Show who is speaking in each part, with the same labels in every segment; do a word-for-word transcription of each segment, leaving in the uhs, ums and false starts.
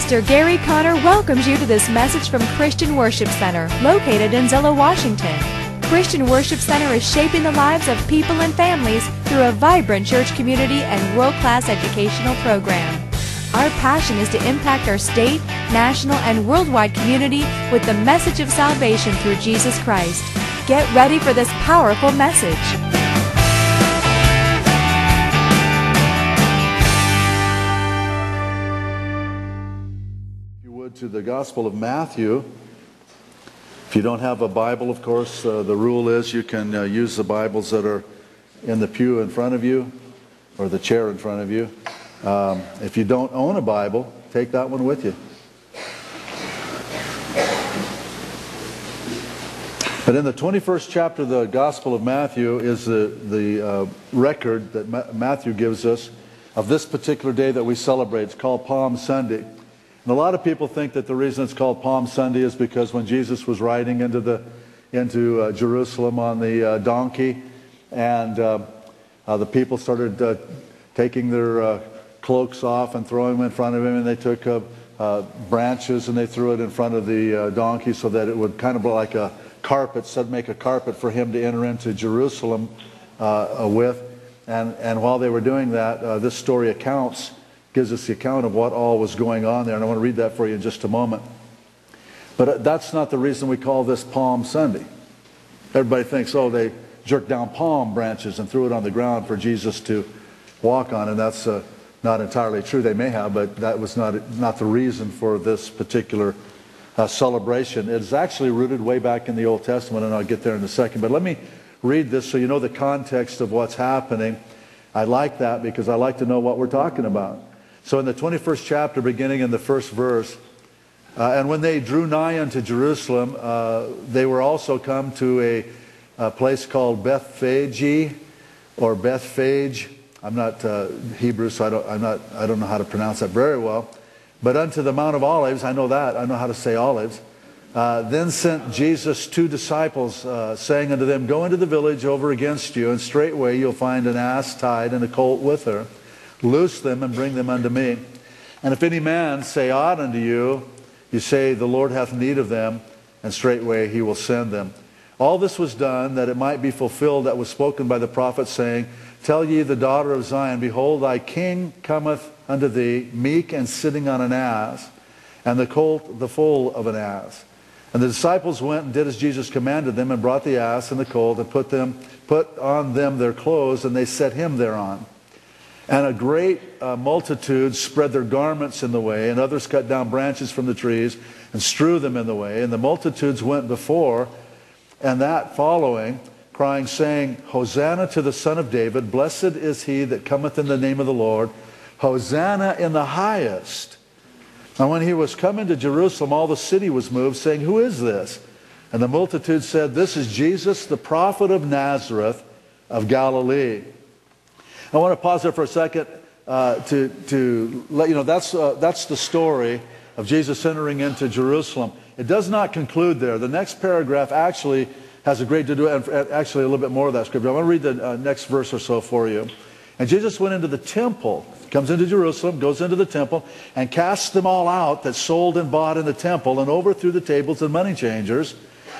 Speaker 1: Pastor Gary Conner welcomes you to this message from Christian Worship Center, located in Zillow, Washington. Christian Worship Center is shaping the lives of people and families through a vibrant church community and world-class educational program. Our passion is to impact our state, national, and worldwide community with the message of salvation through Jesus Christ. Get ready for this powerful message.
Speaker 2: To the Gospel of Matthew. If you don't have a Bible, of course, uh, the rule is you can uh, use the Bibles that are in the pew in front of you or the chair in front of you. Um, if you don't own a Bible, take that one with you. But in the twenty-first chapter of the Gospel of Matthew is the, the uh, record that Ma- Matthew gives us of this particular day that we celebrate. It's called Palm Sunday. And a lot of people think that the reason it's called Palm Sunday is because when Jesus was riding into the into uh, Jerusalem on the uh, donkey, and uh, uh, the people started uh, taking their uh, cloaks off and throwing them in front of him, and they took uh, uh, branches and they threw it in front of the uh, donkey so that it would kind of look like a carpet, so make a carpet for him to enter into Jerusalem uh, with. And and while they were doing that, uh, this story accounts. Gives us the account of what all was going on there, and I want to read that for you in just a moment. But that's not the reason we call this Palm Sunday. Everybody thinks, oh, they jerked down palm branches and threw it on the ground for Jesus to walk on, and that's uh, not entirely true. They may have, but that was not not the reason for this particular uh, celebration. It's actually rooted way back in the Old Testament, and I'll get there in a second. But let me read this so you know the context of what's happening. I like that because I like to know what we're talking about. So in the twenty-first chapter, beginning in the first verse, uh, and when they drew nigh unto Jerusalem, uh, they were also come to a, a place called Bethphage, or Bethphage. I'm not uh, Hebrew, so I don't, I'm not, I don't know how to pronounce that very well. But unto the Mount of Olives, I know that, I know how to say olives. Uh, then sent Jesus two disciples, uh, saying unto them, Go into the village over against you, and straightway you'll find an ass tied and a colt with her. Loose them and bring them unto me. And if any man say aught unto you, you say, The Lord hath need of them, and straightway he will send them. All this was done that it might be fulfilled that was spoken by the prophet, saying, Tell ye the daughter of Zion, Behold, thy king cometh unto thee, meek and sitting on an ass, and the colt the foal of an ass. And the disciples went and did as Jesus commanded them, and brought the ass and the colt, and put them put on them their clothes, and they set him thereon. And a great uh, multitude spread their garments in the way, and others cut down branches from the trees and strew them in the way. And the multitudes went before, and that following, crying, saying, Hosanna to the Son of David, blessed is he that cometh in the name of the Lord, Hosanna in the highest. And when he was come into Jerusalem, all the city was moved, saying, Who is this? And the multitude said, This is Jesus, the prophet of Nazareth of Galilee. I want to pause there for a second uh, to, to let you know that's, uh, that's the story of Jesus entering into Jerusalem. It does not conclude there. The next paragraph actually has a great to do, and actually a little bit more of that scripture. I want to read the uh, next verse or so for you. And Jesus went into the temple, comes into Jerusalem, goes into the temple, and casts them all out that sold and bought in the temple, and overthrew the tables and money changers,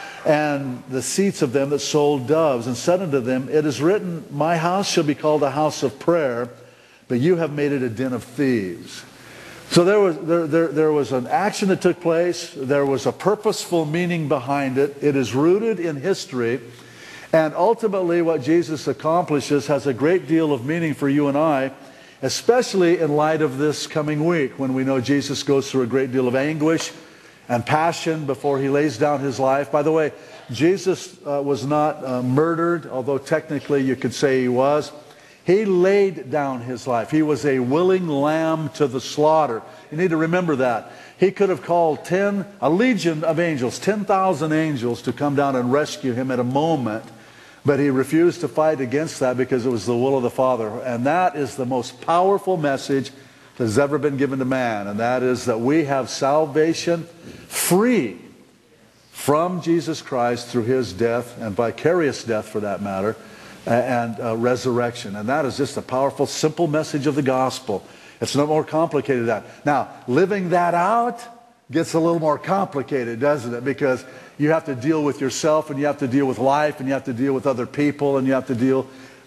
Speaker 2: and the seats of them that sold doves, and said unto them, It is written, My house shall be called a house of prayer, but you have made it a den of thieves. So there was, there, there, there was an action that took place. There was a purposeful meaning behind it. It is rooted in history. And ultimately what Jesus accomplishes has a great deal of meaning for you and I, especially in light of this coming week, when we know Jesus goes through a great deal of anguish and passion before he lays down his life. By the way, Jesus uh, was not uh, murdered, although technically you could say he was. He laid down his life. He was a willing lamb to the slaughter. You need to remember that. He could have called ten, a legion of angels, ten thousand angels to come down and rescue him at a moment. But he refused to fight against that because it was the will of the Father. And that is the most powerful message that has ever been given to man. And that is that we have salvation free from Jesus Christ through his death, and vicarious death for that matter, and uh, resurrection. And that is just a powerful, simple message of the gospel. It's no more complicated than that. Now, living that out gets a little more complicated, doesn't it? Because you have to deal with yourself, and you have to deal with life, and you have to deal with other people, and you have to deal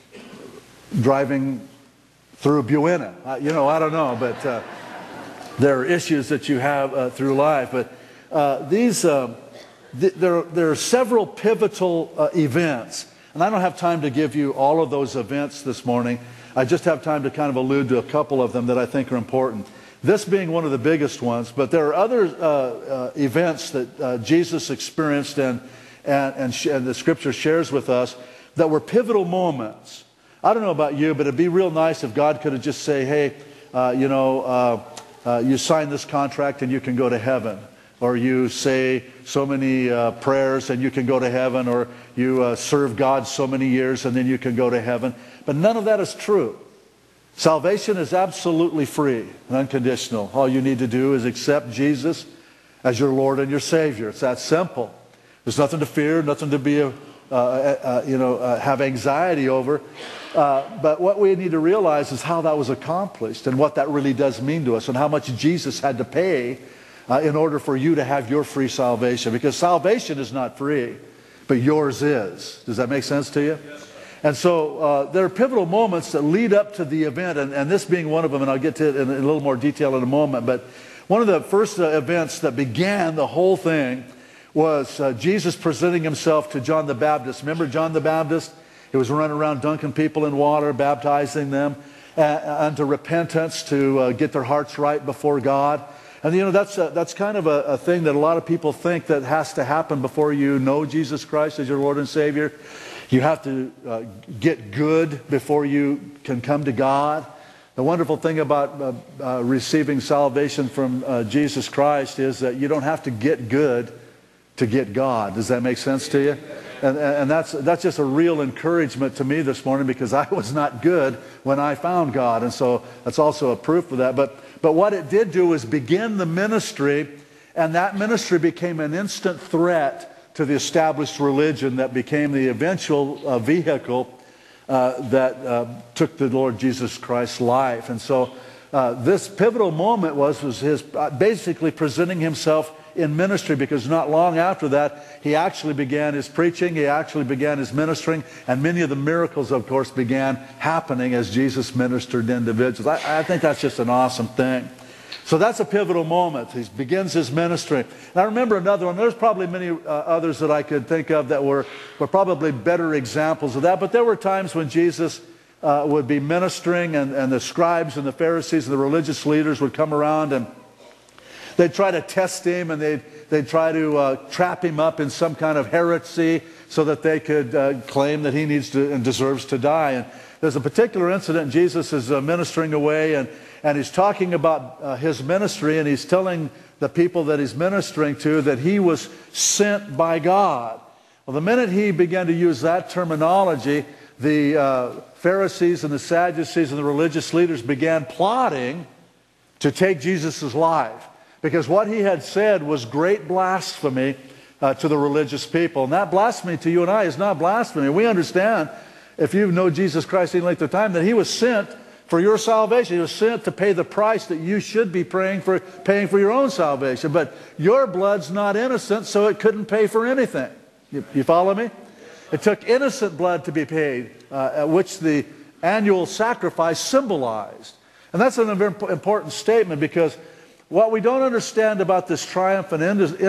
Speaker 2: driving through Buena. Uh, you know, I don't know, but uh, there are issues that you have uh, through life. But uh, these, uh, th there, there are several pivotal uh, events. And I don't have time to give you all of those events this morning. I just have time to kind of allude to a couple of them that I think are important. This being one of the biggest ones, but there are other uh, uh, events that uh, Jesus experienced and, and, and, sh and the Scripture shares with us that were pivotal moments. I don't know about you, but it'd be real nice if God could have just say, hey, uh, you know, uh, uh, you sign this contract and you can go to heaven. Or you say so many uh, prayers and you can go to heaven. Or you uh, serve God so many years and then you can go to heaven. But none of that is true. Salvation is absolutely free and unconditional. All you need to do is accept Jesus as your Lord and your Savior. It's that simple. There's nothing to fear, nothing to be, a, uh, uh, you know, uh, have anxiety over. Uh, but what we need to realize is how that was accomplished and what that really does mean to us and how much Jesus had to pay uh, in order for you to have your free salvation. Because salvation is not free, but yours is. Does that make sense to you? Yes. And so uh, there are pivotal moments that lead up to the event, and, and this being one of them, and I'll get to it in, in a little more detail in a moment. But one of the first uh, events that began the whole thing was uh, Jesus presenting himself to John the Baptist. Remember John the Baptist? He was running around dunking people in water, baptizing them uh, unto repentance, to uh, get their hearts right before God. And you know, that's, a, that's kind of a, a thing that a lot of people think that has to happen before you know Jesus Christ as your Lord and Savior. You have to uh, get good before you can come to God. The wonderful thing about uh, uh, receiving salvation from uh, Jesus Christ is that you don't have to get good to get God. Does that make sense to you? And, and that's, that's just a real encouragement to me this morning, because I was not good when I found God. And so that's also a proof of that. But, but what it did do was begin the ministry, and that ministry became an instant threat to the established religion that became the eventual uh, vehicle uh, that uh, took the Lord Jesus Christ's life. And so uh, this pivotal moment was, was his uh, basically presenting himself in ministry, because not long after that he actually began his preaching, he actually began his ministering, and many of the miracles, of course, began happening as Jesus ministered to individuals. I, I think that's just an awesome thing. So that's a pivotal moment. He begins his ministry. And I remember another one. There's probably many uh, others that I could think of that were, were probably better examples of that. But there were times when Jesus uh, would be ministering, and, and the scribes and the Pharisees and the religious leaders would come around, and they'd try to test him, and they'd, they'd try to uh, trap him up in some kind of heresy so that they could uh, claim that he needs to and deserves to die. And there's a particular incident. Jesus is uh, ministering away, and And he's talking about uh, his ministry, and he's telling the people that he's ministering to that he was sent by God. Well, the minute he began to use that terminology, the uh, Pharisees and the Sadducees and the religious leaders began plotting to take Jesus' life, because what he had said was great blasphemy uh, to the religious people. And that blasphemy to you and I is not blasphemy. We understand, if you know Jesus Christ any length of time, that he was sent for your salvation. He was sent to pay the price that you should be praying for, paying for your own salvation. But your blood's not innocent, so it couldn't pay for anything. You, you follow me? It took innocent blood to be paid, uh, which the annual sacrifice symbolized. And that's an important statement, because what we don't understand about this triumphant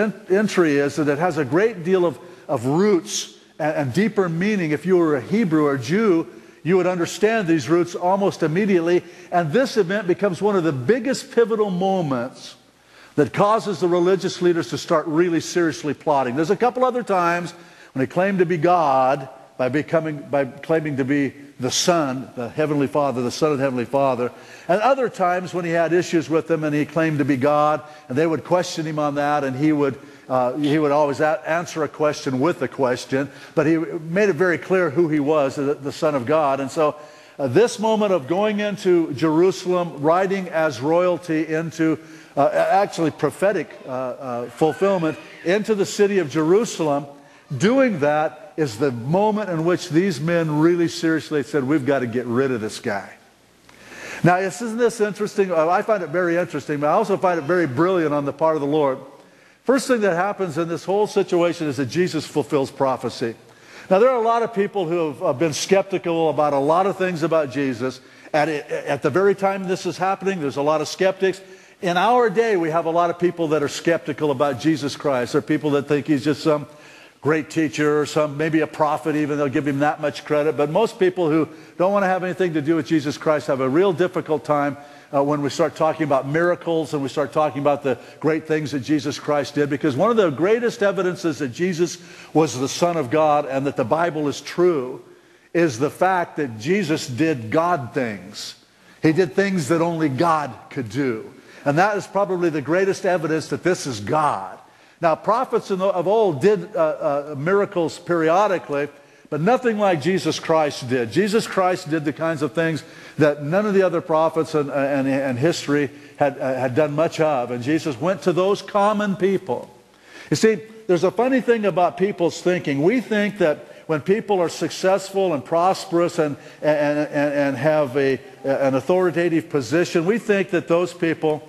Speaker 2: entry is that it has a great deal of, of roots and, and deeper meaning. If you were a Hebrew or Jew, you would understand these roots almost immediately. And this event becomes one of the biggest pivotal moments that causes the religious leaders to start really seriously plotting. There's a couple other times when he claimed to be God by becoming, by claiming to be the Son, the Heavenly Father, the Son of the Heavenly Father. And other times when he had issues with them and he claimed to be God, and they would question him on that, and he would Uh, he would always answer a question with a question, but he made it very clear who he was, the, the Son of God. And so uh, this moment of going into Jerusalem, riding as royalty into uh, actually prophetic uh, uh, fulfillment into the city of Jerusalem, doing that is the moment in which these men really seriously said, we've got to get rid of this guy. Now, isn't this interesting? I find it very interesting, but I also find it very brilliant on the part of the Lord. First thing that happens in this whole situation is that Jesus fulfills prophecy. Now, there are a lot of people who have been skeptical about a lot of things about Jesus. At, it, at the very time this is happening, there's a lot of skeptics. In our day, we have a lot of people that are skeptical about Jesus Christ. There are people that think he's just some great teacher or some maybe a prophet even. They'll give him that much credit. But most people who don't want to have anything to do with Jesus Christ have a real difficult time uh, when we start talking about miracles and we start talking about the great things that Jesus Christ did. Because one of the greatest evidences that Jesus was the Son of God and that the Bible is true is the fact that Jesus did God things. He did things that only God could do. And that is probably the greatest evidence that this is God. Now, prophets of old did uh, uh, miracles periodically, but nothing like Jesus Christ did. Jesus Christ did the kinds of things that none of the other prophets and, and, and history had, uh, had done much of. And Jesus went to those common people. You see, there's a funny thing about people's thinking. We think that when people are successful and prosperous and, and, and, and have a, an authoritative position, we think that those people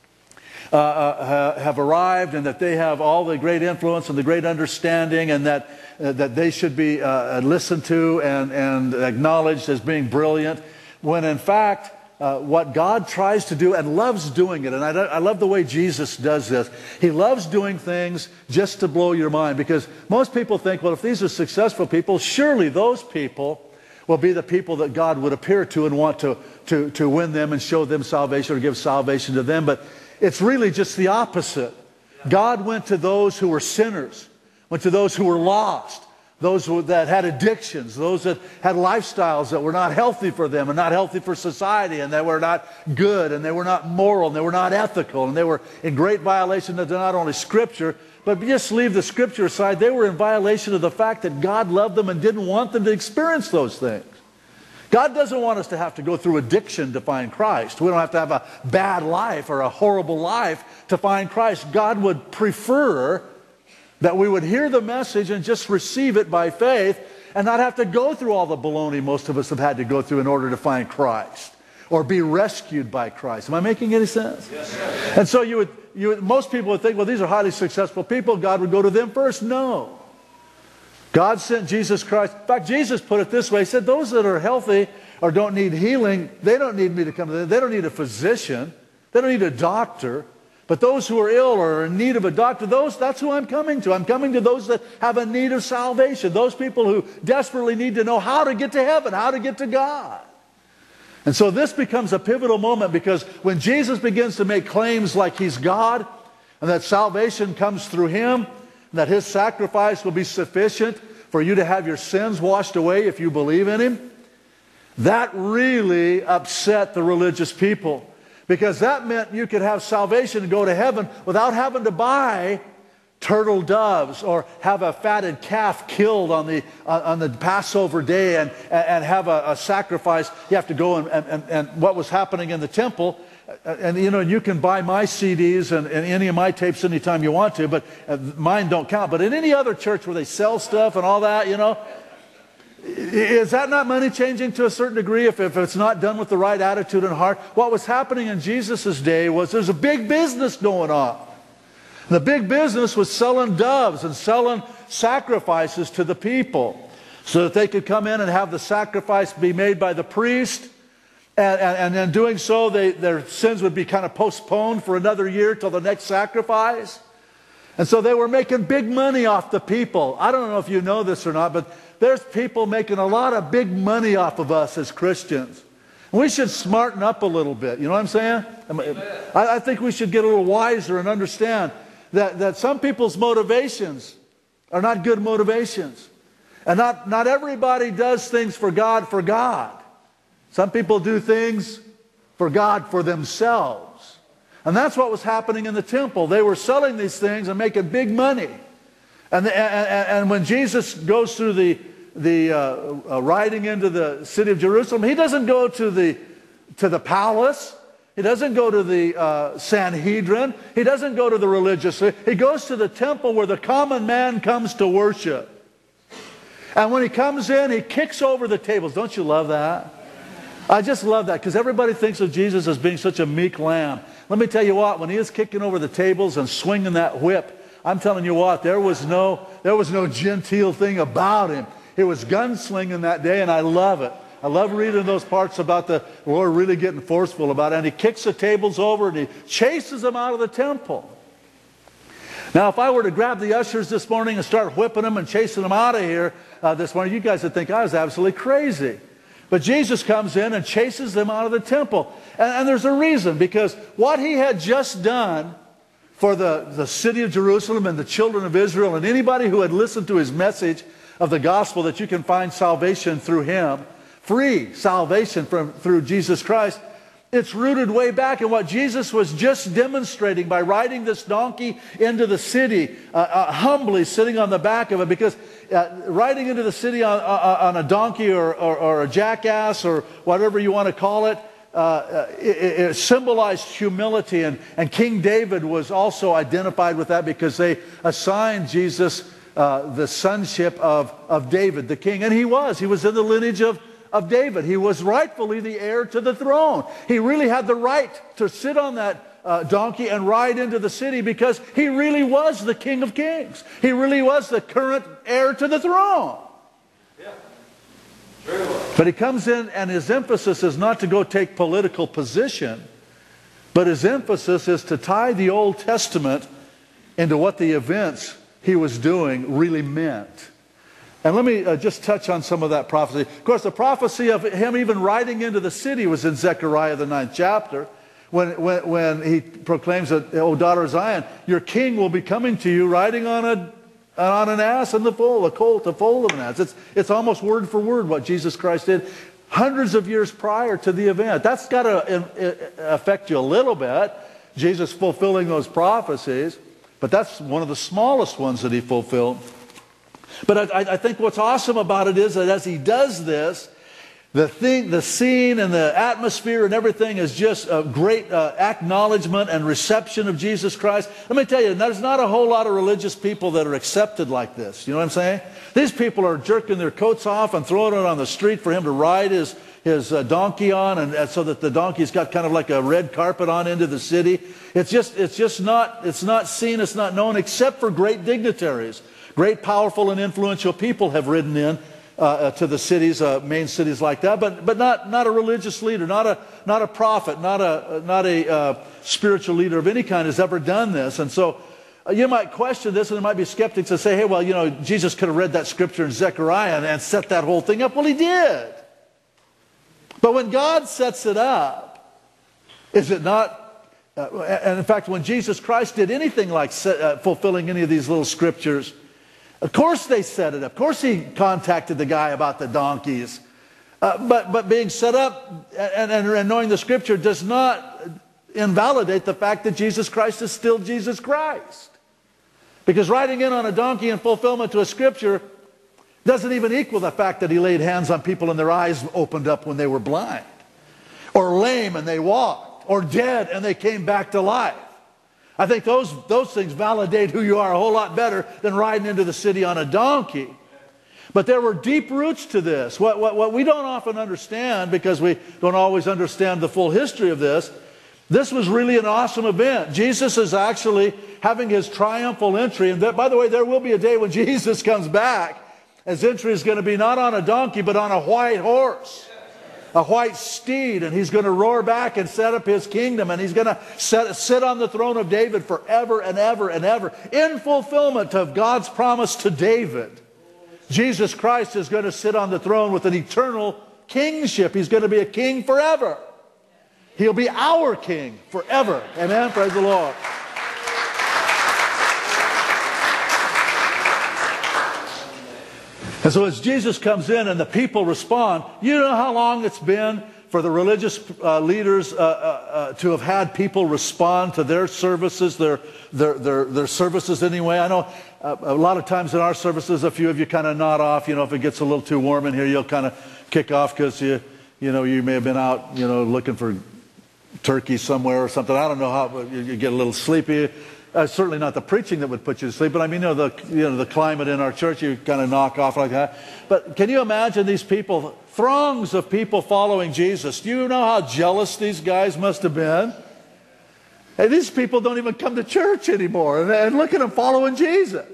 Speaker 2: Uh, uh, have arrived and that they have all the great influence and the great understanding and that, uh, that they should be uh, listened to and, and acknowledged as being brilliant, when in fact uh, what God tries to do and loves doing it, and I, I love the way Jesus does this. He loves doing things just to blow your mind, because most people think, well, if these are successful people, surely those people will be the people that God would appear to and want to, to, to win them and show them salvation or give salvation to them. But it's really just the opposite. God went to those who were sinners, went to those who were lost, those who, that had addictions, those that had lifestyles that were not healthy for them and not healthy for society, and they were not good, and they were not moral, and they were not ethical, and they were in great violation of not only Scripture, but just leave the Scripture aside, they were in violation of the fact that God loved them and didn't want them to experience those things. God doesn't want us to have to go through addiction to find Christ. We don't have to have a bad life or a horrible life to find Christ. God would prefer that we would hear the message and just receive it by faith and not have to go through all the baloney most of us have had to go through in order to find Christ or be rescued by Christ. Am I making any sense? Yes, sir. And so you would, you would, most people would think, well, these are highly successful people. God would go to them first. No. God sent Jesus Christ. In fact, Jesus put it this way. He said, those that are healthy or don't need healing, they don't need me to come to them. They don't need a physician. They don't need a doctor. But those who are ill or are in need of a doctor, those, that's who I'm coming to. I'm coming to those that have a need of salvation. Those people who desperately need to know how to get to heaven, how to get to God. And so this becomes a pivotal moment, because when Jesus begins to make claims like he's God and that salvation comes through him, that his sacrifice will be sufficient for you to have your sins washed away if you believe in him, that really upset the religious people, because that meant you could have salvation and go to heaven without having to buy turtle doves or have a fatted calf killed on the on the Passover day and and have a, a sacrifice. You have to go and, and and what was happening in the temple. And, you know, you can buy my C Ds and, and any of my tapes anytime you want to, but uh, mine don't count. But in any other church where they sell stuff and all that, you know, is that not money changing to a certain degree if, if it's not done with the right attitude and heart? What was happening in Jesus' day was there's a big business going on. The big business was selling doves and selling sacrifices to the people so that they could come in and have the sacrifice be made by the priest. And, and, and in doing so, they, their sins would be kind of postponed for another year till the next sacrifice. And so they were making big money off the people. I don't know if you know this or not, but there's people making a lot of big money off of us as Christians. And we should smarten up a little bit. You know what I'm saying? I, I think we should get a little wiser and understand that, that some people's motivations are not good motivations. And not, not everybody does things for God for God. Some people do things for God for themselves. And that's what was happening in the temple. They were selling these things and making big money. And, the, and, and when Jesus goes through the, the uh, uh, riding into the city of Jerusalem, he doesn't go to the, to the palace. He doesn't go to the uh, Sanhedrin. He doesn't go to the religious. He goes to the temple where the common man comes to worship. And when he comes in, he kicks over the tables. Don't you love that? I just love that because everybody thinks of Jesus as being such a meek lamb. Let me tell you what, when he was kicking over the tables and swinging that whip, I'm telling you what, there was no, there was no genteel thing about him. It was gunslinging that day, and I love it. I love reading those parts about the Lord really getting forceful about it. And he kicks the tables over and he chases them out of the temple. Now, if I were to grab the ushers this morning and start whipping them and chasing them out of here uh, this morning, you guys would think I was absolutely crazy. But Jesus comes in and chases them out of the temple. And, and there's a reason, because what he had just done for the, the city of Jerusalem and the children of Israel and anybody who had listened to his message of the gospel, that you can find salvation through him, free salvation from, through Jesus Christ, it's rooted way back in what Jesus was just demonstrating by riding this donkey into the city, uh, uh, humbly sitting on the back of it. Because uh, riding into the city on, uh, on a donkey or, or, or a jackass or whatever you want to call it, uh, uh, it, it symbolized humility. And, and King David was also identified with that because they assigned Jesus uh, the sonship of, of David, the king. And he was. He was in the lineage of of David. He was rightfully the heir to the throne. He really had the right to sit on that uh, donkey and ride into the city because he really was the King of Kings. He really was the current heir to the throne. Yeah. Very well. But he comes in and his emphasis is not to go take political position, but his emphasis is to tie the Old Testament into what the events he was doing really meant. And let me uh, just touch on some of that prophecy. Of course, the prophecy of him even riding into the city was in Zechariah, the ninth chapter, when, when, when he proclaims that, O daughter of Zion, your king will be coming to you riding on, a, on an ass in the foal, a colt, a foal of an ass. It's, it's almost word for word what Jesus Christ did hundreds of years prior to the event. That's got to affect you a little bit, Jesus fulfilling those prophecies, but that's one of the smallest ones that he fulfilled. But I, I think what's awesome about it is that as he does this, the thing, the scene and the atmosphere and everything is just a great uh, acknowledgement and reception of Jesus Christ. Let me tell you, there's not a whole lot of religious people that are accepted like this. You know what I'm saying? These people are jerking their coats off and throwing it on the street for him to ride his, his uh, donkey on, and, and so that the donkey's got kind of like a red carpet on into the city. It's just, it's just not, it's not seen, it's not known, except for great dignitaries. Great, powerful, and influential people have ridden in uh, to the cities, uh, main cities like that, but but not not a religious leader, not a not a prophet, not a not a uh, spiritual leader of any kind has ever done this. And so uh, you might question this, and there might be skeptics that say, "Hey, well, you know, Jesus could have read that scripture in Zechariah and, and set that whole thing up." Well, he did. But when God sets it up, is it not? Uh, and in fact, when Jesus Christ did anything like set, uh, fulfilling any of these little scriptures, of course they set it up. Of course he contacted the guy about the donkeys. Uh, but, but being set up and, and, and knowing the scripture does not invalidate the fact that Jesus Christ is still Jesus Christ. Because riding in on a donkey in fulfillment to a scripture doesn't even equal the fact that he laid hands on people and their eyes opened up when they were blind. Or lame and they walked. Or dead and they came back to life. I think those, those things validate who you are a whole lot better than riding into the city on a donkey. But there were deep roots to this. What, what, what we don't often understand, because we don't always understand the full history of this, this was really an awesome event. Jesus is actually having his triumphal entry. And that, by the way, there will be a day when Jesus comes back. His entry is going to be not on a donkey, but on a white horse. A white steed, and he's going to roar back and set up his kingdom, and he's going to set, sit on the throne of David forever and ever and ever in fulfillment of God's promise to David. Jesus Christ is going to sit on the throne with an eternal kingship. He's going to be a king forever. He'll be our king forever. Amen. Praise the Lord. And so as Jesus comes in and the people respond, you know how long it's been for the religious uh, leaders uh, uh, uh, to have had people respond to their services, their, their, their, their services anyway. I know uh, a lot of times in our services, a few of you kind of nod off. You know, if it gets a little too warm in here, you'll kind of kick off because you, you know, you may have been out, you know, looking for turkey somewhere or something. I don't know how, but you, you get a little sleepy. Uh, certainly not the preaching that would put you to sleep, but I mean, you know, the, you know, the climate in our church, you kind of knock off like that. But can you imagine these people throngs of people following Jesus. Do you know how jealous these guys must have been? Hey, these people don't even come to church anymore, and, and look at them following Jesus.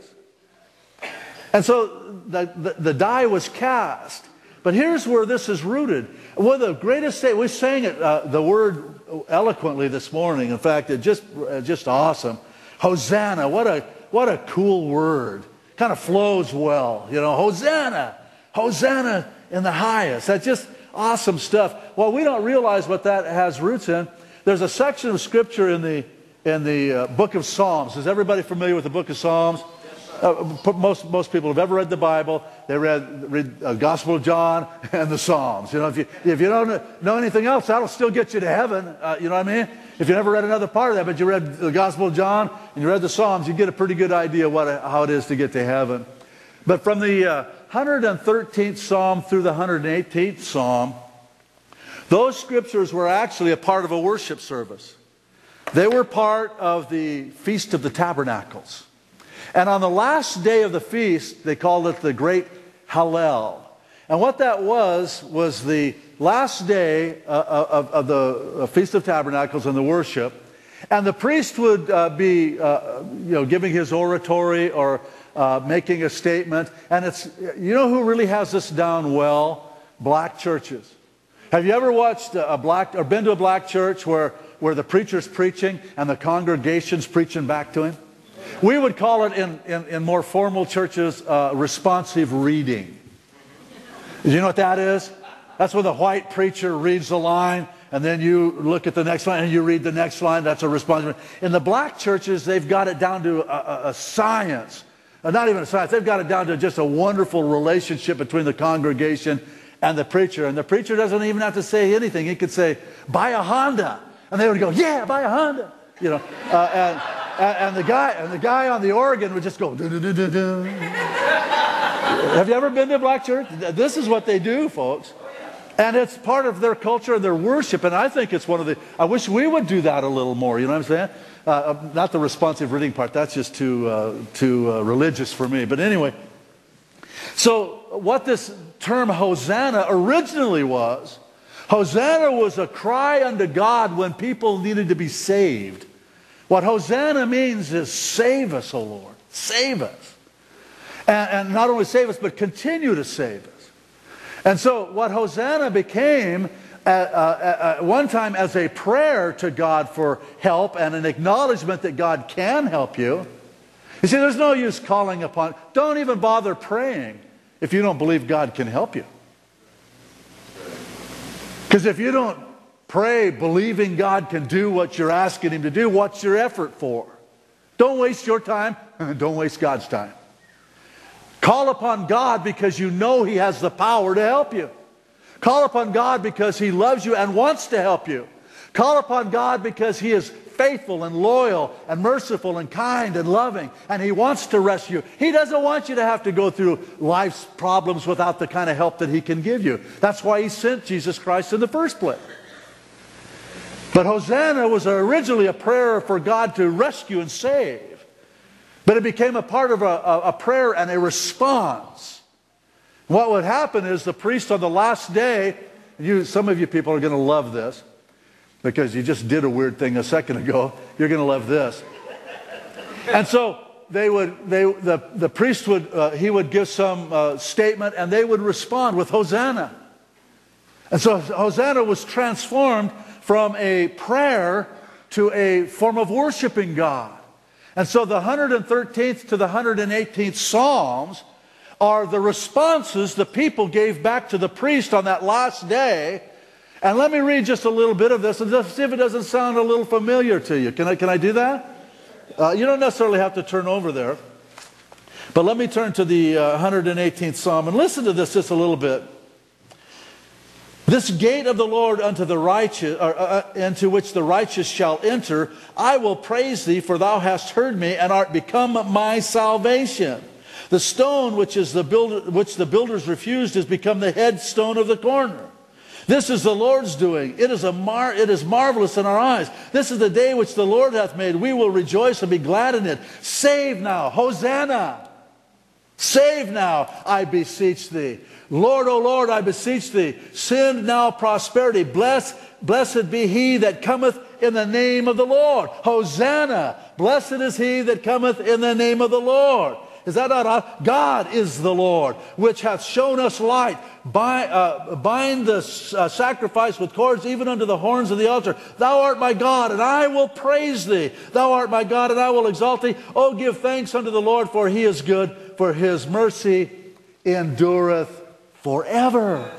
Speaker 2: And so the, the, the die was cast. But here's where this is rooted. One of the greatest things, we sang it, uh, the word eloquently this morning. In fact, it just, uh, just awesome. Hosanna, what a, what a cool word. Kind of flows well, you know, Hosanna, Hosanna in the highest. That's just awesome stuff. Well, we don't realize what that has roots in. There's a section of Scripture in the, in the uh, book of Psalms. Is everybody familiar with the book of Psalms? Uh, most, most people have ever read the Bible. They read, read uh, Gospel of John and the Psalms. You know, if you, if you don't know anything else, that'll still get you to heaven. Uh, you know what I mean? If you never read another part of that, but you read the Gospel of John and you read the Psalms, you get a pretty good idea what, how it is to get to heaven. But from the uh, one hundred thirteenth Psalm through the one hundred eighteenth Psalm, those scriptures were actually a part of a worship service. They were part of the Feast of the Tabernacles. And on the last day of the feast, they called it the Great Hallel. And what that was, was the last day uh, of, of the Feast of Tabernacles and the worship. And the priest would uh, be uh, you know, giving his oratory or uh, making a statement. And it's, you know who really has this down well? Black churches. Have you ever watched a black, or been to a black church where, where the preacher's preaching and the congregation's preaching back to him? We would call it in, in, in more formal churches uh, responsive reading. Do you know what that is? That's when the white preacher reads the line and then you look at the next line and you read the next line. That's a responsive. In the black churches, they've got it down to a, a, a science. Uh, not even a science. They've got it down to just a wonderful relationship between the congregation and the preacher. And the preacher doesn't even have to say anything. He could say, buy a Honda. And they would go, yeah, buy a Honda. You know, uh, and... And the guy, and the guy on the organ would just go. Doo, doo, doo, doo, doo. Have you ever been to a black church? This is what they do, folks, and it's part of their culture and their worship. And I think it's one of the. I wish we would do that a little more. You know what I'm saying? Uh, not the responsive reading part. That's just too uh, too uh, religious for me. But anyway, so what this term Hosanna originally was, Hosanna was a cry unto God when people needed to be saved. What Hosanna means is save us, O Lord. Save us. And, and not only save us, but continue to save us. And so what Hosanna became at, uh, at one time as a prayer to God for help and an acknowledgement that God can help you. You see, there's no use calling upon. Don't even bother praying if you don't believe God can help you. Because if you don't pray believing God can do what you're asking Him to do, what's your effort for? Don't waste your time. Don't waste God's time. Call upon God because you know He has the power to help you. Call upon God because He loves you and wants to help you. Call upon God because He is faithful and loyal and merciful and kind and loving, and He wants to rescue you. He doesn't want you to have to go through life's problems without the kind of help that He can give you. That's why He sent Jesus Christ in the first place. But Hosanna was originally a prayer for God to rescue and save. But it became a part of a, a, a prayer and a response. What would happen is the priest on the last day, you, some of you people are going to love this, because you just did a weird thing a second ago. You're going to love this. And so they would, they, the, the priest would, uh, he would give some uh, statement, and they would respond with Hosanna. And so Hosanna was transformed from a prayer to a form of worshiping God. And so the one hundred thirteenth to the one hundred eighteenth Psalms are the responses the people gave back to the priest on that last day. And let me read just a little bit of this and just see if it doesn't sound a little familiar to you. Can I, can I do that? Uh, you don't necessarily have to turn over there. But let me turn to the uh, one hundred eighteenth Psalm and listen to this just a little bit. This gate of the Lord unto the righteous, or, uh, into which the righteous shall enter, I will praise thee, for thou hast heard me, and art become my salvation. The stone which is the builder, which the builders refused, is become the headstone of the corner. This is the Lord's doing. It is a mar it is marvelous in our eyes. This is the day which the Lord hath made. We will rejoice and be glad in it. Save now, Hosanna. Save now, I beseech thee. Lord, O Lord, I beseech thee. Send now prosperity. Bless, blessed be he that cometh in the name of the Lord. Hosanna. Blessed is he that cometh in the name of the Lord. Is that not odd? God is the Lord, which hath shown us light. Bind, uh, bind the uh, sacrifice with cords, even unto the horns of the altar. Thou art my God, and I will praise thee. Thou art my God, and I will exalt thee. Oh, give thanks unto the Lord, for he is good, for his mercy endureth forever.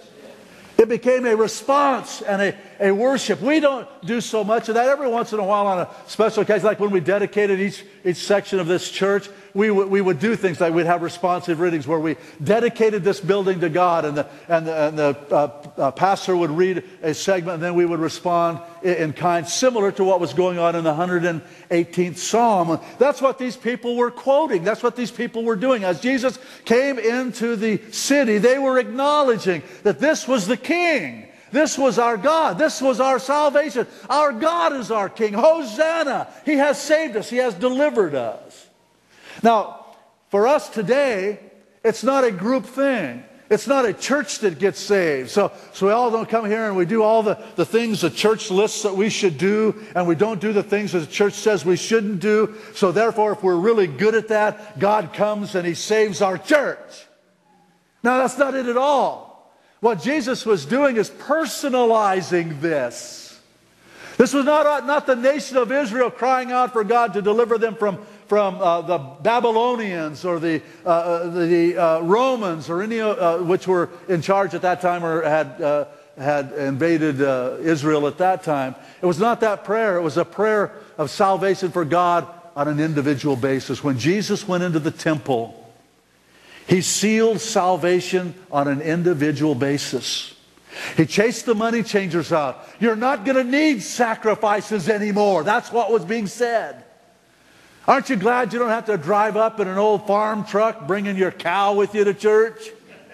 Speaker 2: It became a response and a, a worship. We don't do so much of that. Every once in a while on a special occasion, like when we dedicated each, each section of this church, we, we would do things like we'd have responsive readings where we dedicated this building to God, and the, and the, and the uh, uh, pastor would read a segment, and then we would respond in, in kind, similar to what was going on in the one hundred eighteenth Psalm. That's what these people were quoting. That's what these people were doing. As Jesus came into the city, they were acknowledging that this was the King. This was our God. This was our salvation. Our God is our King. Hosanna! He has saved us. He has delivered us. Now, for us today, it's not a group thing. It's not a church that gets saved. So, so we all don't come here and we do all the, the things the church lists that we should do, and we don't do the things that the church says we shouldn't do. So therefore, if we're really good at that, God comes and He saves our church. Now, that's not it at all. What Jesus was doing is personalizing this. This was not, not the nation of Israel crying out for God to deliver them from, from uh, the Babylonians or the, uh, the uh, Romans or any uh, which were in charge at that time or had, uh, had invaded uh, Israel at that time. It was not that prayer. It was a prayer of salvation for God on an individual basis. When Jesus went into the temple, He sealed salvation on an individual basis. He chased the money changers out. You're not going to need sacrifices anymore. That's what was being said. Aren't you glad you don't have to drive up in an old farm truck bringing your cow with you to church?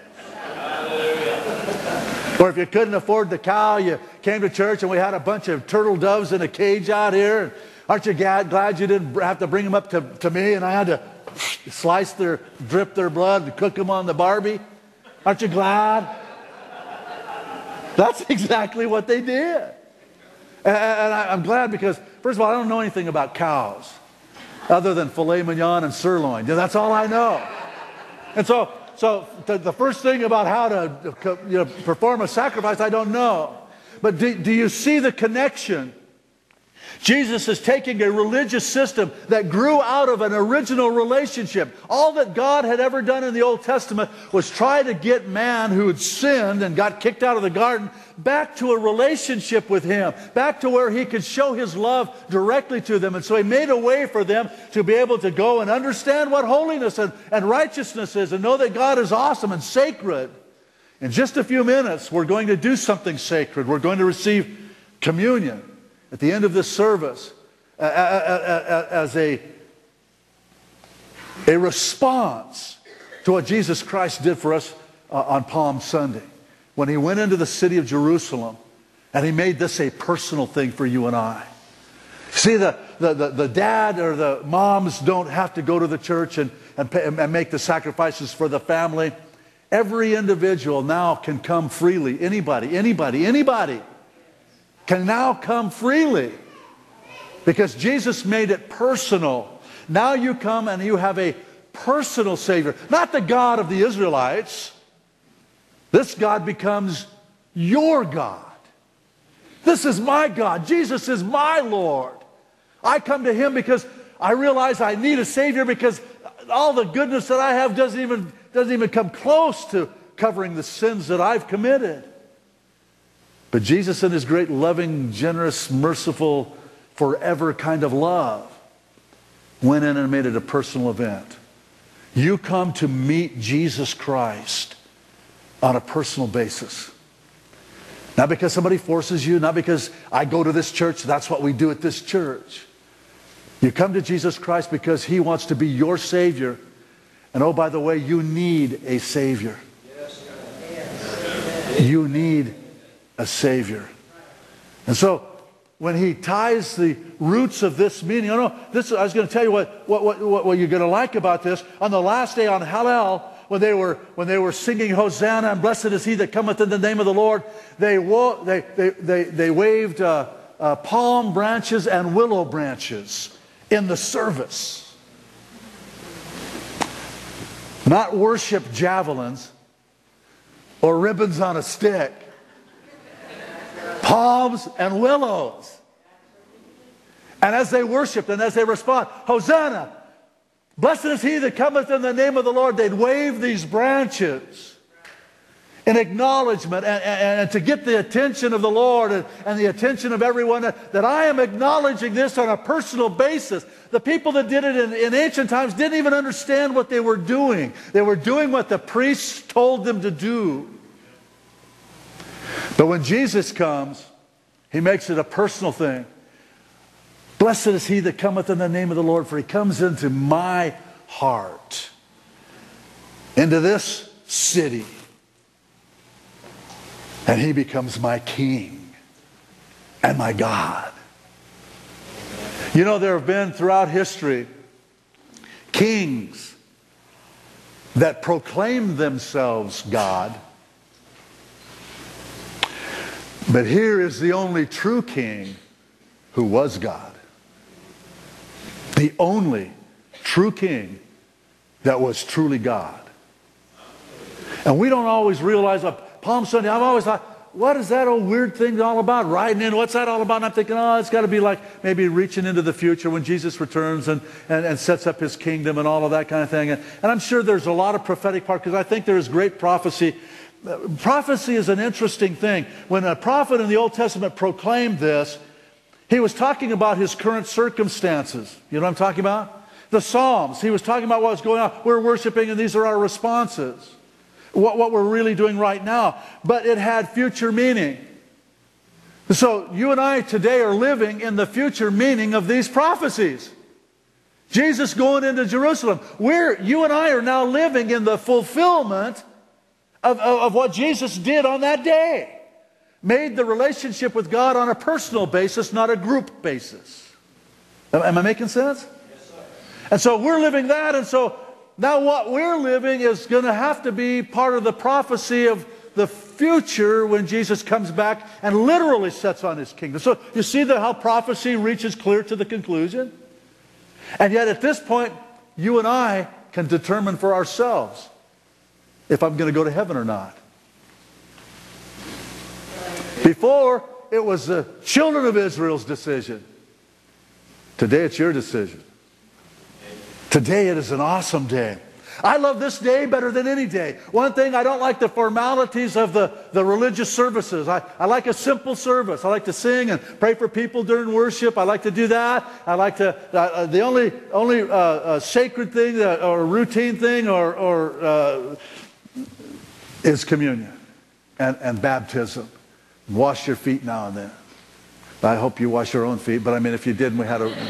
Speaker 2: Or if you couldn't afford the cow, you came to church and we had a bunch of turtle doves in a cage out here. Aren't you glad you didn't have to bring them up to, to me and I had to slice their, drip their blood and cook them on the Barbie? Aren't you glad? That's exactly what they did. And, and I, I'm glad because, first of all, I don't know anything about cows other than filet mignon and sirloin. That's all I know. And so, so the, the first thing about how to you know, perform a sacrifice, I don't know. But do, do you see the connection? Jesus is taking a religious system that grew out of an original relationship. All that God had ever done in the Old Testament was try to get man who had sinned and got kicked out of the garden back to a relationship with Him, back to where He could show His love directly to them. And so He made a way for them to be able to go and understand what holiness and, and righteousness is and know that God is awesome and sacred. In just a few minutes, we're going to do something sacred. We're going to receive communion at the end of this service as a, a response to what Jesus Christ did for us uh, on Palm Sunday. When He went into the city of Jerusalem and He made this a personal thing for you and I. See, the, the, the, the dad or the moms don't have to go to the church and, and, pay, and make the sacrifices for the family. Every individual now can come freely. Anybody, anybody, anybody can now come freely because Jesus made it personal. Now you come and you have a personal Savior, not the God of the Israelites. This God becomes your God. This is my God. Jesus is my Lord. I come to Him because I realize I need a Savior because all the goodness that I have doesn't even, doesn't even come close to covering the sins that I've committed. But Jesus, in His great loving, generous, merciful, forever kind of love, went in and made it a personal event. You come to meet Jesus Christ on a personal basis. Not because somebody forces you, not because I go to this church, that's what we do at this church. You come to Jesus Christ because He wants to be your Savior. And oh, by the way, you need a Savior. You need a Savior. And so when he ties the roots of this meaning. Oh no, this, I was going to tell you what, what, what, what you're going to like about this. On the last day on Hallel, when they were, when they were singing Hosanna and blessed is he that cometh in the name of the Lord, they, wo they, they, they, they waved uh, uh, palm branches and willow branches in the service. Not worship javelins or ribbons on a stick. Palms and willows. And as they worshiped and as they respond, Hosanna, blessed is he that cometh in the name of the Lord, they'd wave these branches in acknowledgement and, and, and to get the attention of the Lord and, and the attention of everyone, that I am acknowledging this on a personal basis. The people that did it in, in ancient times didn't even understand what they were doing. They were doing what the priests told them to do. But when Jesus comes, he makes it a personal thing. Blessed is he that cometh in the name of the Lord, for he comes into my heart, into this city, and he becomes my king and my God. You know, there have been throughout history kings that proclaimed themselves God. But here is the only true king who was God. The only true king that was truly God. And we don't always realize, uh, Palm Sunday, I've always thought, what is that old weird thing all about? Riding in, what's that all about? And I'm thinking, oh, it's got to be like maybe reaching into the future when Jesus returns and, and, and sets up his kingdom and all of that kind of thing. And, and I'm sure there's a lot of prophetic part, because I think there is great prophecy. Prophecy is an interesting thing. When a prophet in the Old Testament proclaimed this, he was talking about his current circumstances. You know what I'm talking about? The Psalms. He was talking about what was going on. We're worshiping and these are our responses. What, what we're really doing right now. But it had future meaning. So you and I today are living in the future meaning of these prophecies. Jesus going into Jerusalem. We're, you and I are now living in the fulfillment Of, of, of what Jesus did on that day. Made the relationship with God on a personal basis, not a group basis. Am, am I making sense? Yes, sir. And so we're living that, and so now what we're living is going to have to be part of the prophecy of the future when Jesus comes back and literally sets on his kingdom. So you see the, how prophecy reaches clear to the conclusion? And yet at this point, you and I can determine for ourselves if I'm going to go to heaven or not. Before, it was the children of Israel's decision. Today, it's your decision. Today, it is an awesome day. I love this day better than any day. One thing, I don't like the formalities of the, the religious services. I, I like a simple service. I like to sing and pray for people during worship. I like to do that. I like to, uh, the only, only uh, uh, sacred thing that, or routine thing or, or uh, is communion and, and baptism. Wash your feet now and then. I hope you wash your own feet, but I mean, if you didn't, we had a...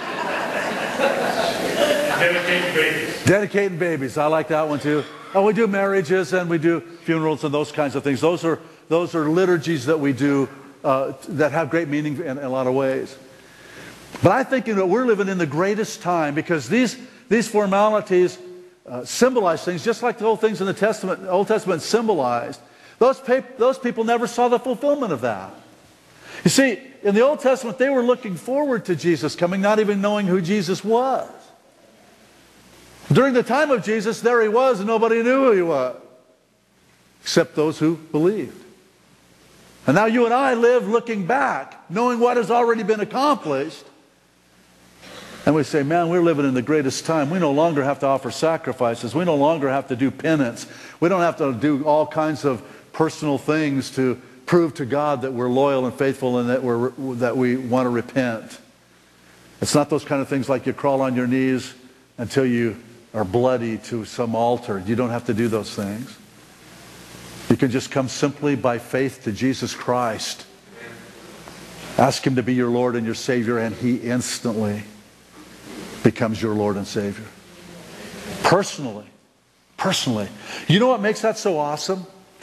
Speaker 2: Dedicating babies. Dedicating babies. I like that one too. Oh, we do marriages and we do funerals and those kinds of things. Those are, those are liturgies that we do uh, that have great meaning in, in a lot of ways. But I think, you know, we're living in the greatest time because these, these formalities Uh, symbolize things just like the old things in the Testament, Old Testament symbolized. Those, those people never saw the fulfillment of that. You see, in the Old Testament, they were looking forward to Jesus coming, not even knowing who Jesus was. During the time of Jesus, there he was, and nobody knew who he was, except those who believed. And now you and I live looking back, knowing what has already been accomplished. And we say, man, we're living in the greatest time. We no longer have to offer sacrifices. We no longer have to do penance. We don't have to do all kinds of personal things to prove to God that we're loyal and faithful and that, we're, that we want to repent. It's not those kind of things like you crawl on your knees until you are bloody to some altar. You don't have to do those things. You can just come simply by faith to Jesus Christ. Ask him to be your Lord and your Savior, and he instantly becomes your Lord and Savior. Personally. Personally. You know what makes that so awesome?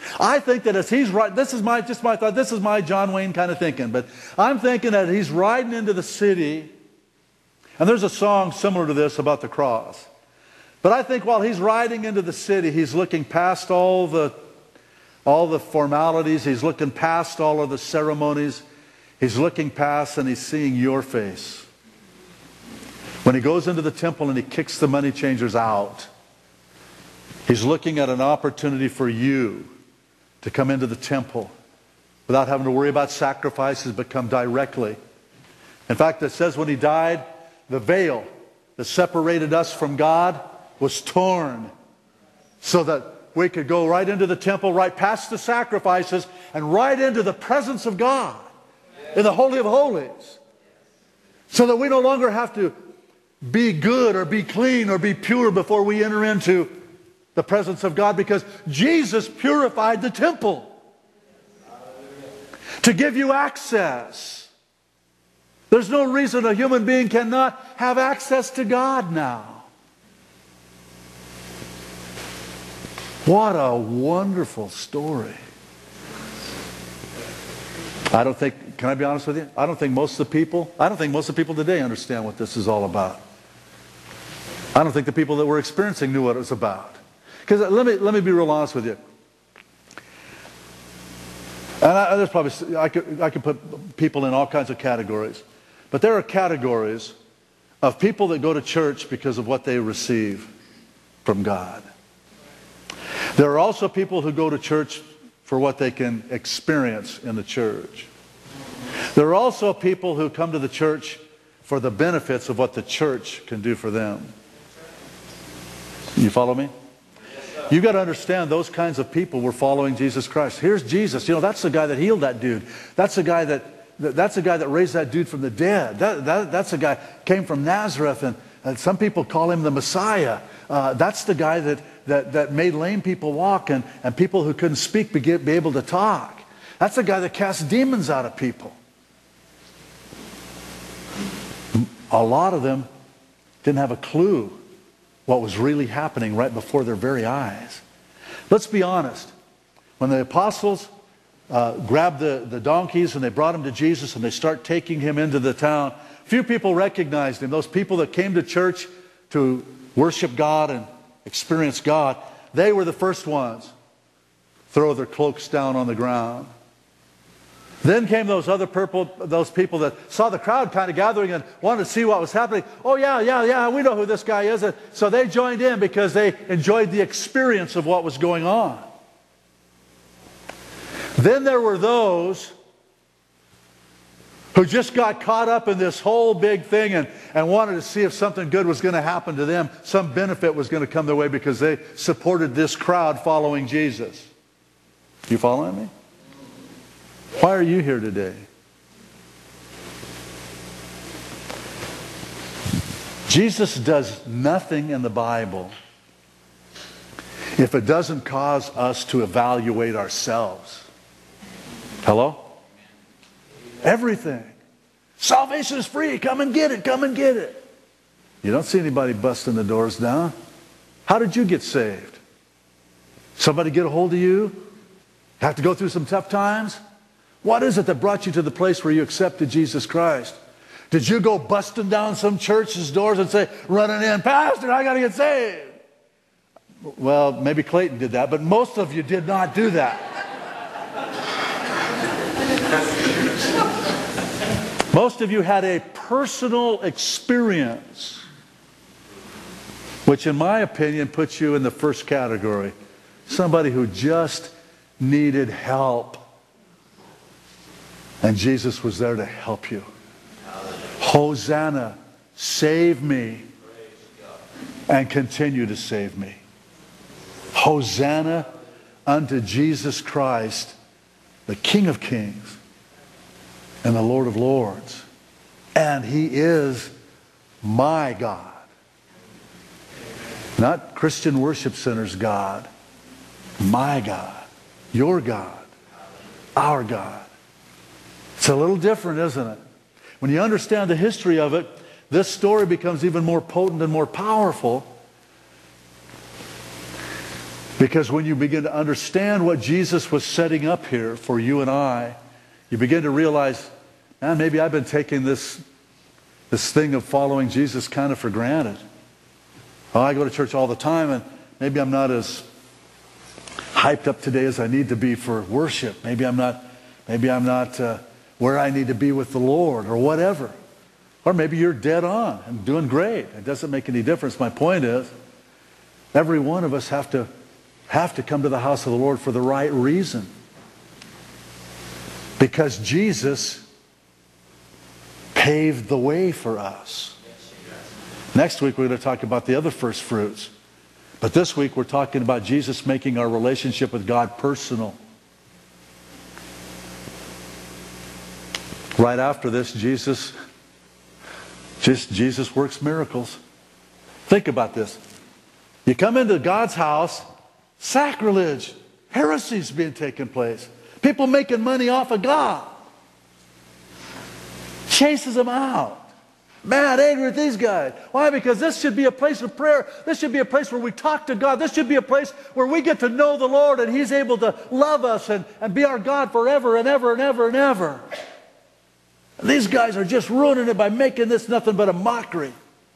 Speaker 2: I think that as he's right, this is my, just my thought, this is my John Wayne kind of thinking, but I'm thinking that he's riding into the city, and there's a song similar to this about the cross. But I think while he's riding into the city, he's looking past all the, all the formalities, he's looking past all of the ceremonies, he's looking past and he's seeing your face. When he goes into the temple and he kicks the money changers out, he's looking at an opportunity for you to come into the temple without having to worry about sacrifices, but come directly. In fact, it says when he died, the veil that separated us from God was torn so that we could go right into the temple, right past the sacrifices, and right into the presence of God in the Holy of Holies. So that we no longer have to be good or be clean or be pure before we enter into the presence of God, because Jesus purified the temple to give you access. There's no reason a human being cannot have access to God now. What a wonderful story. I don't think, can I be honest with you? I don't think most of the people, I don't think most of the people today understand what this is all about. I don't think the people that were experiencing knew what it was about. Because let me, let me be real honest with you. And I, there's probably, I could, I could put people in all kinds of categories. But there are categories of people that go to church because of what they receive from God. There are also people who go to church for what they can experience in the church. There are also people who come to the church for the benefits of what the church can do for them. You follow me? You've got to understand those kinds of people were following Jesus Christ. Here's Jesus. You know, that's the guy that healed that dude. That's the guy that, that's the guy that raised that dude from the dead. That, that, that's the guy came from Nazareth, and, and some people call him the Messiah. Uh, that's the guy that, that, that made lame people walk, and, and people who couldn't speak be, be able to talk. That's the guy that cast demons out of people. A lot of them didn't have a clue what was really happening right before their very eyes. Let's be honest. When the apostles uh, grabbed the, the donkeys and they brought him to Jesus and they start taking him into the town, few people recognized him. Those people that came to church to worship God and experience God, they were the first ones throw their cloaks down on the ground. Then came those other purple, those people that saw the crowd kind of gathering and wanted to see what was happening. Oh yeah, yeah, yeah, we know who this guy is. So they joined in because they enjoyed the experience of what was going on. Then there were those who just got caught up in this whole big thing and, and wanted to see if something good was going to happen to them. Some benefit was going to come their way because they supported this crowd following Jesus. You following me? Why are you here today? Jesus does nothing in the Bible if it doesn't cause us to evaluate ourselves. Hello? Everything. Salvation is free. Come and get it. Come and get it. You don't see anybody busting the doors down. How did you get saved? Somebody get a hold of you? Have to go through some tough times? What is it that brought you to the place where you accepted Jesus Christ? Did you go busting down some church's doors and say, running in, Pastor, I got to get saved? Well, maybe Clayton did that, but most of you did not do that. Most of you had a personal experience, which in my opinion puts you in the first category. Somebody who just needed help. And Jesus was there to help you. Hosanna, save me and continue to save me. Hosanna unto Jesus Christ, the King of Kings and the Lord of Lords. And He is my God. Not Christian Worship Center's God. My God. Your God. Our God. It's a little different, isn't it? When you understand the history of it, this story becomes even more potent and more powerful. Because when you begin to understand what Jesus was setting up here for you and I, you begin to realize, man, maybe I've been taking this, this thing of following Jesus kind of for granted. Oh, I go to church all the time, and maybe I'm not as hyped up today as I need to be for worship. Maybe I'm not, maybe I'm not uh, where I need to be with the Lord, or whatever. Or maybe you're dead on and doing great. It doesn't make any difference. My point is, every one of us have to have to come to the house of the Lord for the right reason. Because Jesus paved the way for us. Next week we're going to talk about the other first fruits. But this week we're talking about Jesus making our relationship with God personal. Right after this, Jesus, just Jesus works miracles. Think about this. You come into God's house, sacrilege, heresies being taken place. People making money off of God. Chases them out. Mad, angry with these guys. Why? Because this should be a place of prayer. This should be a place where we talk to God. This should be a place where we get to know the Lord, and He's able to love us and, and be our God forever and ever and ever and ever. And these guys are just ruining it by making this nothing but a mockery.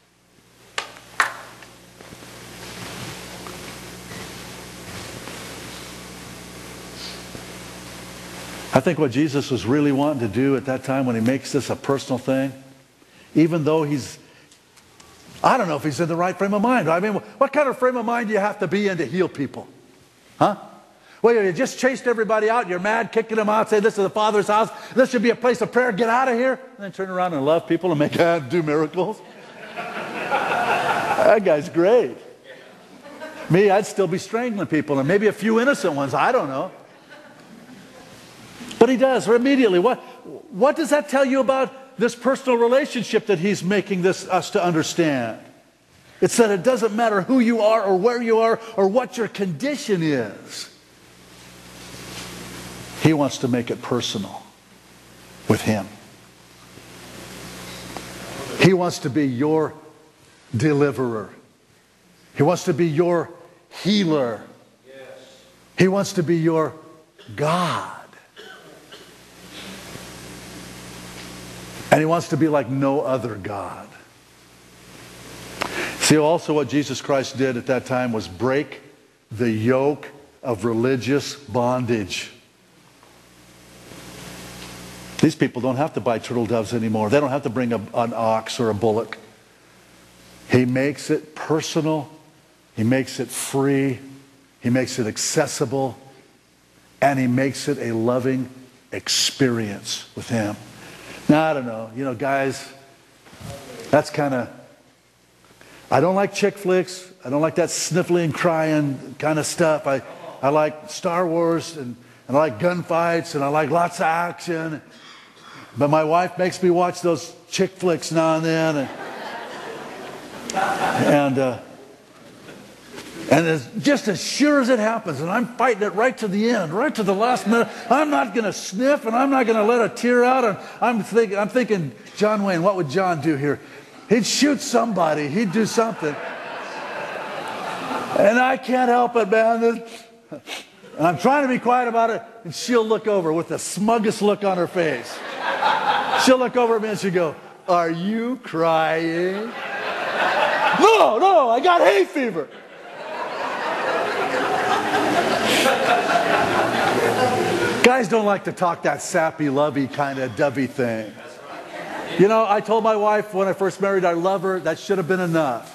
Speaker 2: I think what Jesus was really wanting to do at that time when He makes this a personal thing, even though He's, I don't know if He's in the right frame of mind. I mean, what kind of frame of mind do you have to be in to heal people? Huh? Well, you just chased everybody out. You're mad, kicking them out, saying this is the Father's house. This should be a place of prayer. Get out of here. And then turn around and love people and make God do miracles. That guy's great. Me, I'd still be strangling people, and maybe a few innocent ones. I don't know. But He does immediately. What, what does that tell you about this personal relationship that He's making this us to understand? It's that it doesn't matter who you are or where you are or what your condition is. He wants to make it personal with Him. He wants to be your deliverer. He wants to be your healer. He wants to be your God. And He wants to be like no other God. See, also what Jesus Christ did at that time was break the yoke of religious bondage. These people don't have to buy turtle doves anymore. They don't have to bring a, an ox or a bullock. He makes it personal. He makes it free. He makes it accessible. And He makes it a loving experience with Him. Now, I don't know. You know, guys, that's kind of... I don't like chick flicks. I don't like that sniffling, crying kind of stuff. I, I like Star Wars, and, and I like gunfights, and I like lots of action. But my wife makes me watch those chick flicks now and then. And, and, uh, and as, just as sure as it happens, and I'm fighting it right to the end, right to the last minute, I'm not going to sniff, and I'm not going to let a tear out. And I'm thinking, I'm thinking, John Wayne, what would John do here? He'd shoot somebody. He'd do something. And I can't help it, man. And I'm trying to be quiet about it, and she'll look over with the smuggest look on her face. She'll look over at me and she'll go, "Are you crying?" No, no, I got hay fever. Guys don't like to talk that sappy, lovey kind of dovey thing. You know, I told my wife when I first married, I love her. That should have been enough.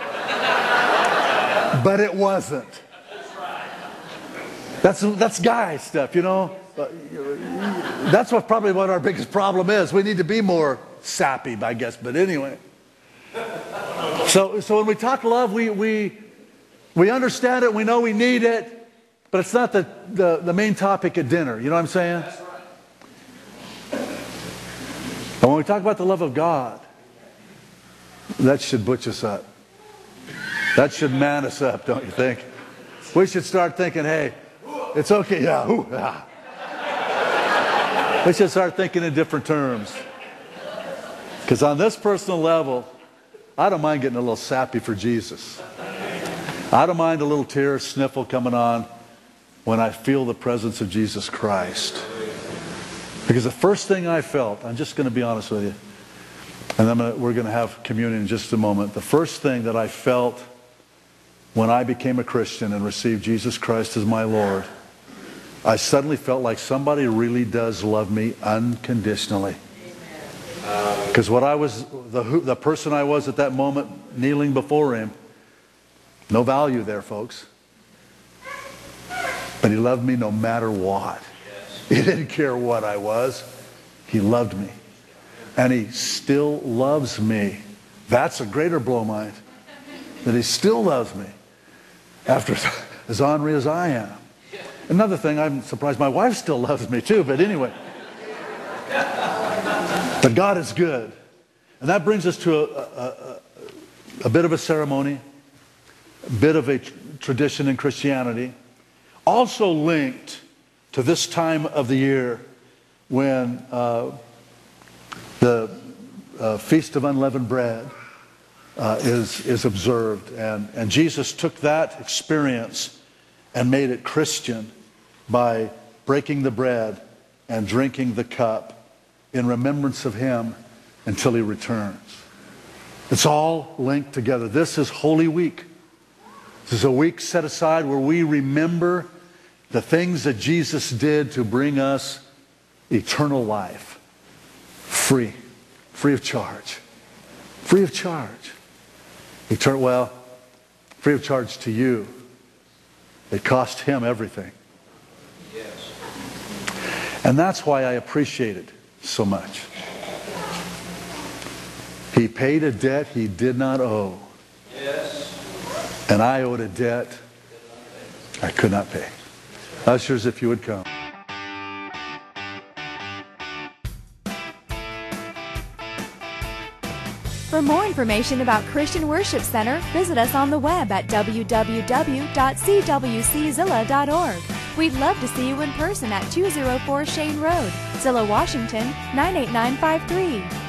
Speaker 2: But it wasn't. That's, that's guy stuff, you know. That's what probably what our biggest problem is. We need to be more sappy, I guess. But anyway. So, so when we talk love, we, we, we understand it. We know we need it. But it's not the, the, the main topic at dinner. You know what I'm saying? And when we talk about the love of God, that should butch us up. That should man us up, don't you think? We should start thinking, hey, it's okay. Yeah, ooh, ah. We should start thinking in different terms. Because on this personal level, I don't mind getting a little sappy for Jesus. I don't mind a little tear, sniffle coming on when I feel the presence of Jesus Christ. Because the first thing I felt, I'm just going to be honest with you, and then we're going to have communion in just a moment. The first thing that I felt when I became a Christian and received Jesus Christ as my Lord, I suddenly felt like somebody really does love me unconditionally. Because what I was, the, the person I was at that moment, kneeling before Him, no value there, folks. But He loved me no matter what. He didn't care what I was. He loved me. And He still loves me. That's a greater blow mind. That He still loves me. After as ornery as I am. Another thing, I'm surprised my wife still loves me too, but anyway. But God is good. And that brings us to a, a, a, a bit of a ceremony, a bit of a tr tradition in Christianity, also linked to this time of the year when uh, the uh, Feast of Unleavened Bread uh, is, is observed. And, and Jesus took that experience and made it Christian by breaking the bread and drinking the cup in remembrance of Him until He returns. It's all linked together. This is Holy Week. This is a week set aside where we remember the things that Jesus did to bring us eternal life. Free. Free of charge. Free of charge. Eternal, well, free of charge to you. It cost Him everything. Yes. And that's why I appreciate it so much. He paid a debt He did not owe. Yes. And I owed a debt I could not pay. Ushers, if you would come.
Speaker 1: For more information about Christian Worship Center, visit us on the web at w w w dot c w c zilla dot org. We'd love to see you in person at two oh four Shane Road, Zillah, Washington, nine eight nine five three.